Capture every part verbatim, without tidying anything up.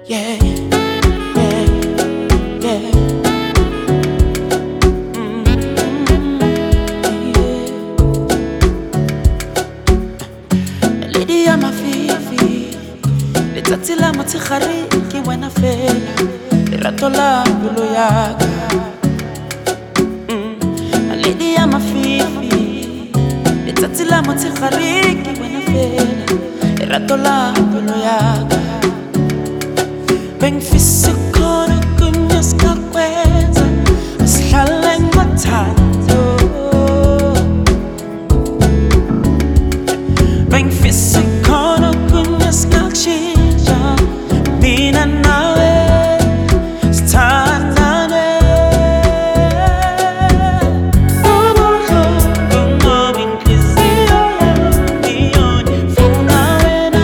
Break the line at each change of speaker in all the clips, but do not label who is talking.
yeah, yeah, yeah. Mm, yeah. Lady, I'm a fifi. Letsatsi la motshegare ke wena fela. Lerato la pelo yaka. Lady, I'm a fifi. Letsatsi la motshegare ke wena fela. Lerato la pelo yaka. Bengifisa khona kunyeskakwenza sihlale ngothando. Bengifisa khona kunyeskakushintsha mina nawe sithandane. Ubuhlungu ngoba inhliziyo yami iyona ifuna wena.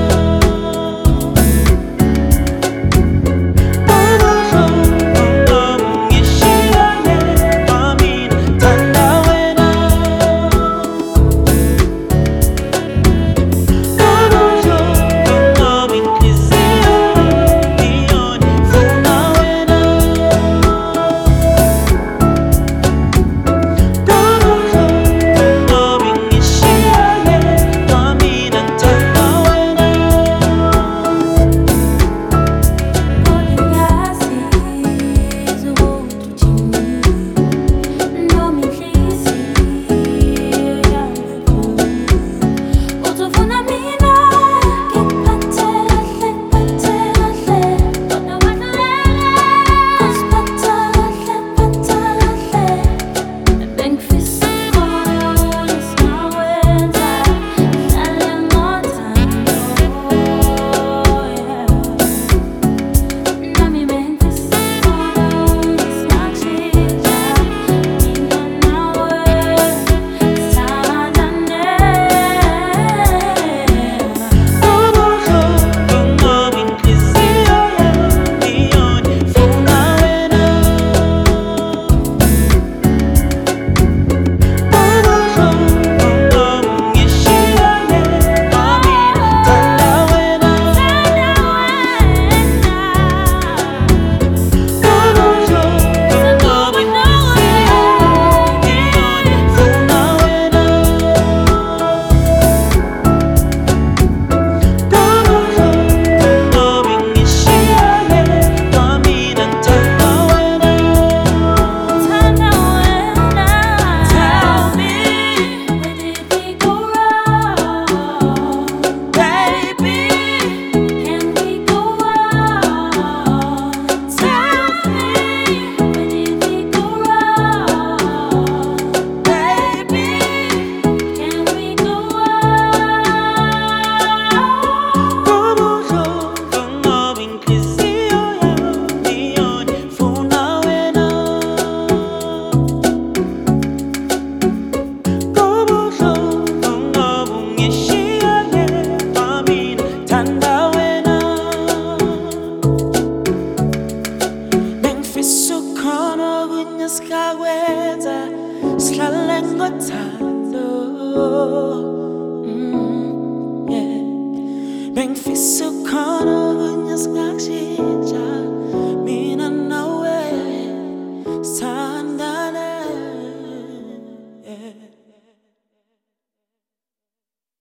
Skagwenza sihlale ngothando. Mm, yeah. Bengifisa khona kunye singakshi